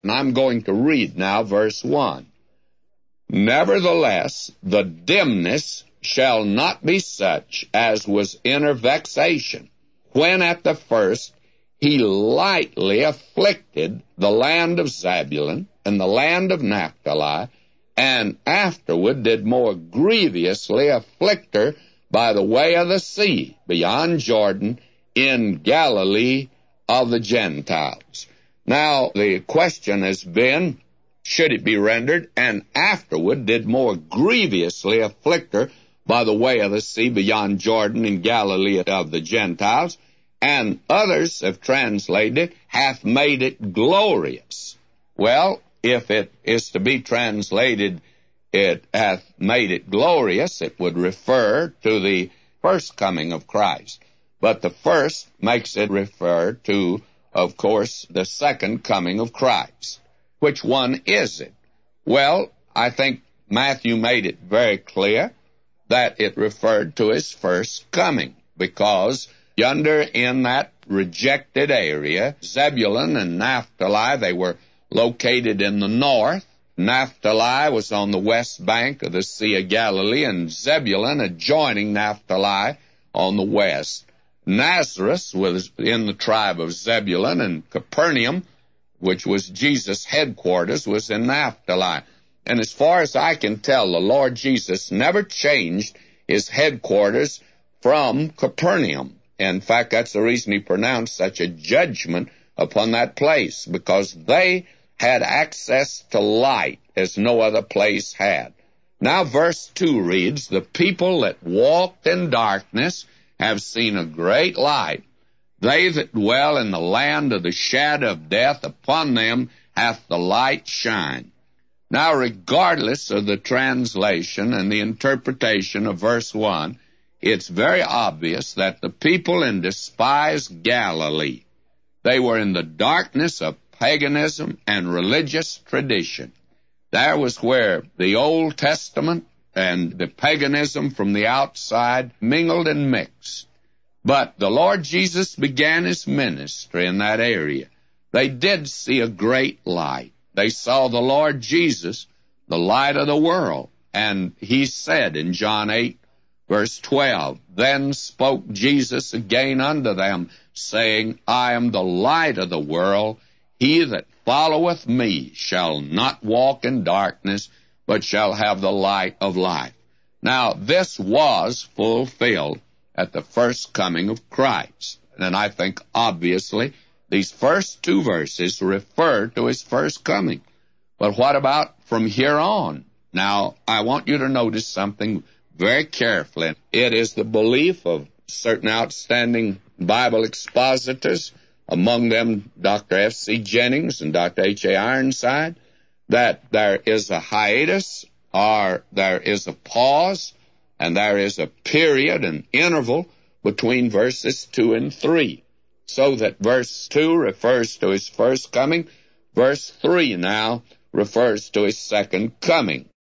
And I'm going to read now verse 1. Nevertheless, the dimness shall not be such as was in her vexation, when at the first he lightly afflicted the land of Zebulun and the land of Naphtali, and afterward did more grievously afflict her by the way of the sea, beyond Jordan, in Galilee of the Gentiles. Now, the question has been, should it be rendered, and afterward did more grievously afflict her by the way of the sea, beyond Jordan, in Galilee of the Gentiles, and others have translated it, hath made it glorious. Well, if it is to be translated, it hath made it glorious, it would refer to the first coming of Christ. But the first makes it refer to, of course, the second coming of Christ. Which one is it? Well, I think Matthew made it very clear that it referred to his first coming, because yonder in that rejected area, Zebulun and Naphtali, they were located in the north. Naphtali was on the west bank of the Sea of Galilee, and Zebulun adjoining Naphtali on the west. Nazareth was in the tribe of Zebulun, and Capernaum, which was Jesus' headquarters, was in Naphtali. And as far as I can tell, the Lord Jesus never changed his headquarters from Capernaum. In fact, that's the reason he pronounced such a judgment upon that place, because they had access to light as no other place had. Now verse 2 reads, the people that walked in darkness have seen a great light. They that dwell in the land of the shadow of death, upon them hath the light shined. Now, regardless of the translation and the interpretation of verse 1, it's very obvious that the people in despised Galilee, they were in the darkness of paganism and religious tradition. There was where the Old Testament and the paganism from the outside mingled and mixed. But the Lord Jesus began his ministry in that area. They did see a great light. They saw the Lord Jesus, the light of the world. And he said in John 8, verse 12, then spoke Jesus again unto them, saying, I am the light of the world. He that followeth me shall not walk in darkness, but shall have the light of life. Now, this was fulfilled at the first coming of Christ. And I think, obviously, these first two verses refer to his first coming. But what about from here on? Now, I want you to notice something very carefully. It is the belief of certain outstanding Bible expositors, among them Dr. F.C. Jennings and Dr. H.A. Ironside, that there is a hiatus, or there is a pause, and there is a period, an interval, between verses 2 and 3. So that verse 2 refers to his first coming, verse 3 now refers to his second coming.